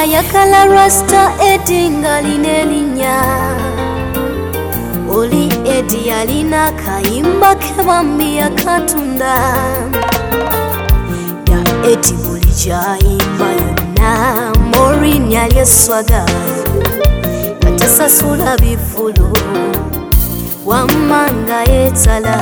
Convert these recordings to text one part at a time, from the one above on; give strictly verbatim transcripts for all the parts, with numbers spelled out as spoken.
ayagala rasta edinga linelinya oli edi alina kayimba kebambi yakatunda ya edi buli jayimba yonna Maureen yali eswaga katasasula bifulu wamanga etala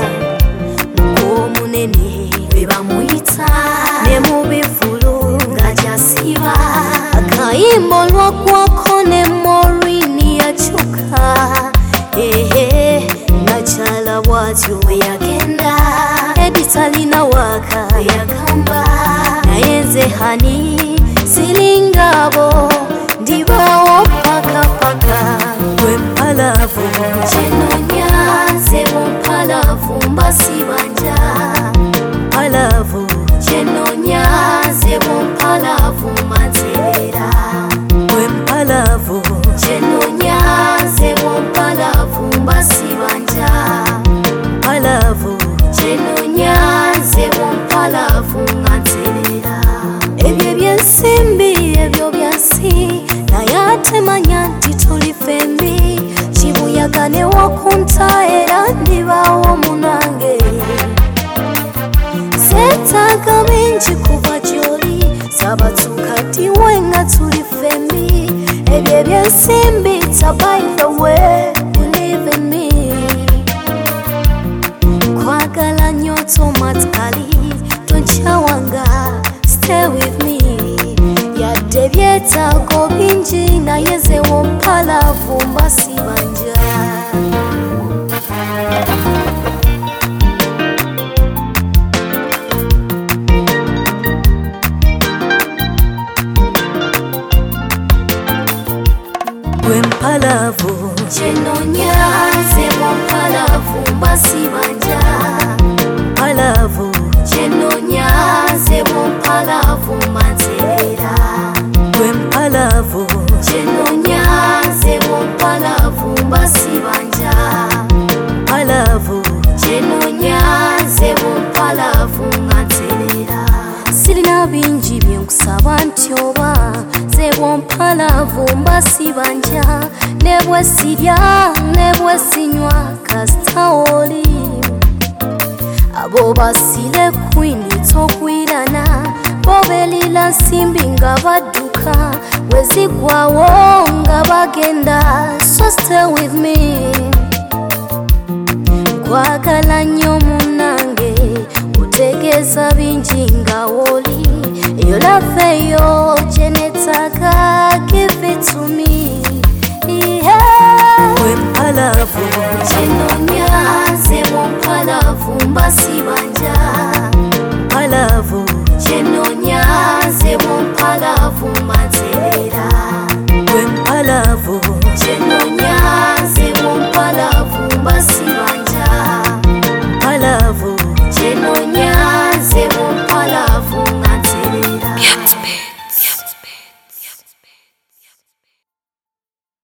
omunene bebamuyita ne mu bifulu nga jasiba akayimba olwakwako ne Maureen yakyuka ehe nachala bwatyo yagenda editalina waka yagamba nayenze hani silingabo ndibawo paka paka wempalavu chenonya sebo mpalavu mbasibanja palavu chenonya sebo mpalavu manzera wempalavu chenonya sebo mpalavu mbasibanja palavu chenonya sebo mpalavu manzera ebyo byensimbi ebyo byansi nayatemanya nti tuli fembi kibuyaga ne wakunta era ndibawo munange setaga bingi kuva gyoli sabatuka tiwe nga tuli fembi ebyo byensimbi ta by the way believe in me kwagala nnyo automatically tonkyawanga stay with me yadde byetaago bingi naye ze wompalavu mbasibanja wempalavu chenonya ze wompalavu mbasibanja palavu chenonya ze wompalavu manzera wempalavu chenonya ze wompalavu mbasibanja palavu chenonya ze wompalavu manzera sirina bingi byenkusaba nti oba ze wompalavu mbasibanja ne bwe sirya ne bwe sinywa kasita oli abo basile kwini tokwirana bobelila nsimbi nga badduka wezigwawo nga bagenda so stay with me kwagala nnyo munange otegeeza bingi nga woli eyo lafeyo gyenetaka give it to me yeah. wempalavu chenonya zebo mpalavu mbasibanja palavu chenonya zebo mpalavu